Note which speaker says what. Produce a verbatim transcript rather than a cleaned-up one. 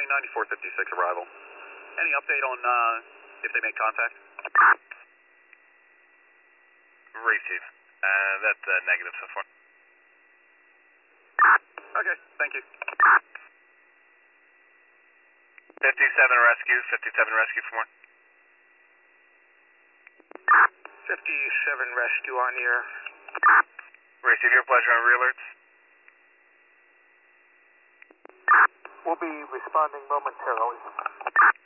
Speaker 1: ninety-four fifty-six arrival. Any update on uh, if they made contact?
Speaker 2: Receive. Uh, that's uh, negative so far.
Speaker 1: Okay, thank you.
Speaker 2: fifty-seven rescue, fifty-seven rescue for more.
Speaker 3: fifty-seven rescue on ear.
Speaker 2: Receive, your pleasure on re-alerts.
Speaker 3: We'll be responding momentarily.